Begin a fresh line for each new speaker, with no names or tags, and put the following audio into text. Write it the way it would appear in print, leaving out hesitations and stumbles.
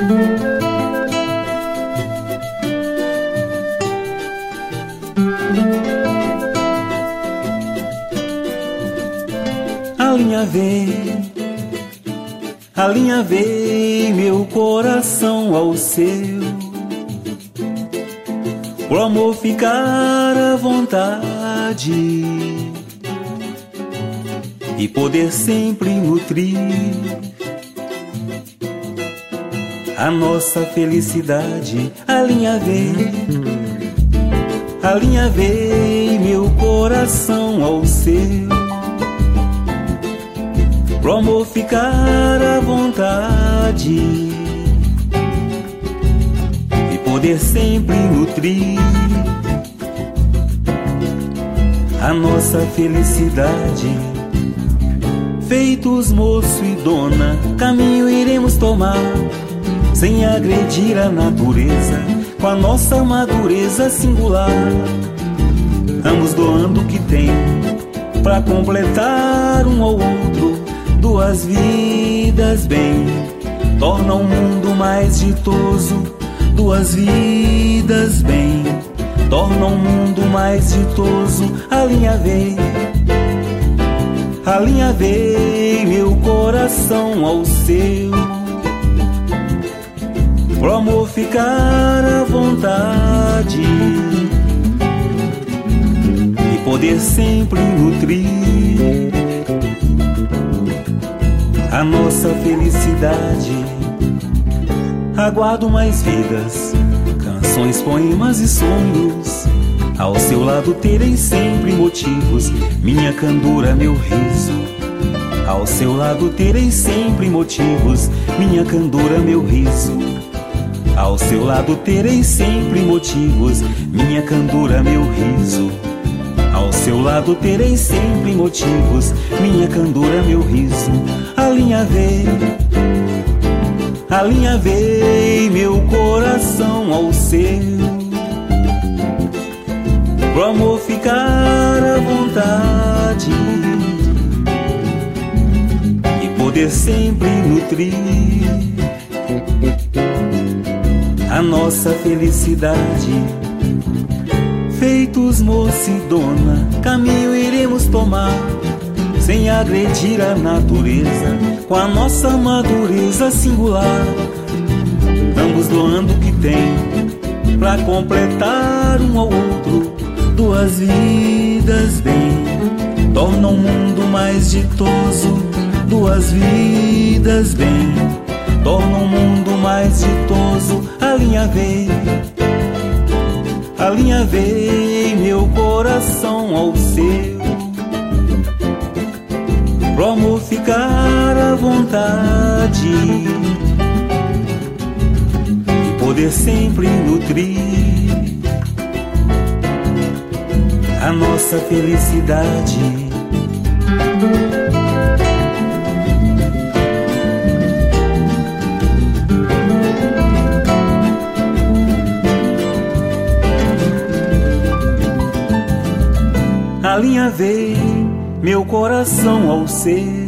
Alinhavei meu coração ao seu, pro amor ficar à vontade e poder sempre nutrir a nossa felicidade. Alinhavei meu coração ao seu, pro amor ficar à vontade e poder sempre nutrir a nossa felicidade. Feitos moço e dona, caminho iremos tomar, sem agredir a natureza, com a nossa madureza singular. Ambos doando o que tem, pra completar um ao outro, duas vidas bem, torna o mundo mais ditoso. Duas vidas bem, torna o mundo mais ditoso. Alinhavei meu coração ao seu, pro amor ficar à vontade e poder sempre nutrir a nossa felicidade. Aguardo mais vidas, canções, poemas e sonhos, ao seu lado terei sempre motivos, minha candura, meu riso. Ao seu lado terei sempre motivos, minha candura, meu riso. Ao seu lado terei sempre motivos, minha candura, meu riso. Ao seu lado terei sempre motivos, minha candura, meu riso. Alinhavei meu coração ao seu, pro amor ficar à vontade e poder sempre nutrir a nossa felicidade. Feitos moço e dona, caminho iremos tomar, sem agredir a natureza, com a nossa madureza singular. Ambos doando o que tem, pra completar um ao outro, duas vidas bem, torna o mundo mais ditoso. Duas vidas bem, torna o mundo mais ditoso. Alinhavei meu coração ao seu, pro amor ficar à vontade e poder sempre nutrir a nossa felicidade. Alinhavei meu coração ao seu,